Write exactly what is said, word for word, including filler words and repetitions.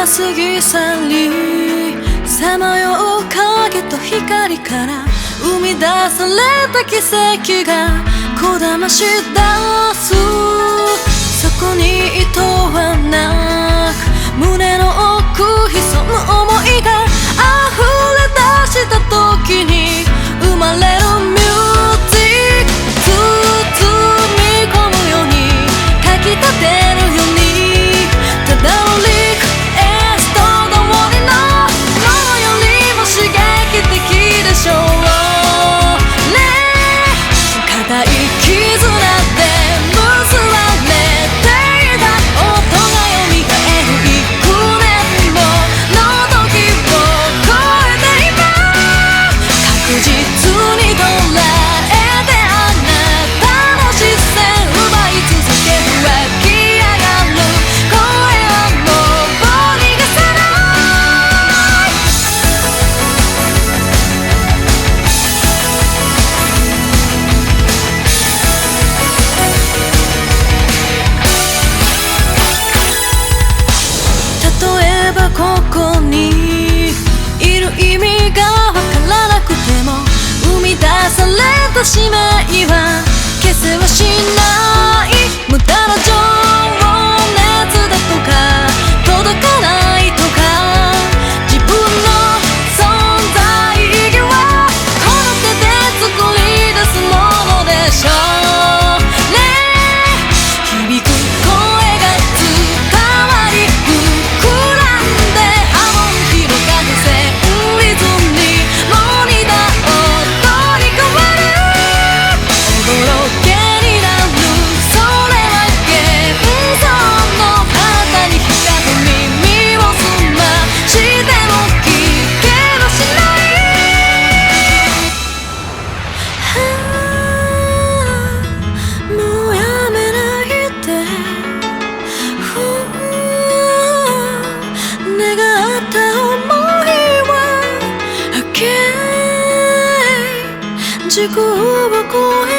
過ぎ去りさまよう影と光から生み出された奇跡がこだまし出す。そこに意図はなく胸の奥潜む想いが溢れ出した時に生まれるミュージック。包み込むようにかきたてるようにただのリクエスト通りのものよりも刺激的でしょうね。固い絆で結ばれていた音が蘇る幾年もの時を超えて今確実に捉えてあなたの視線奪い続け湧き上がる声はもう逃がさない。例えばここにいる意味がわからなくても生み出された使命は消せはしない無駄な情熱だとか届かないとか自分の存在意義はこの手で作り出すものでしょうね。響く声が伝わり膨らんで波紋広がる旋律にモニター音に変わる驚けになるそれは幻想の旗に光る耳を澄ましても聞けはしない。はあもうやめないでふう願った想いは Okay 時空を超え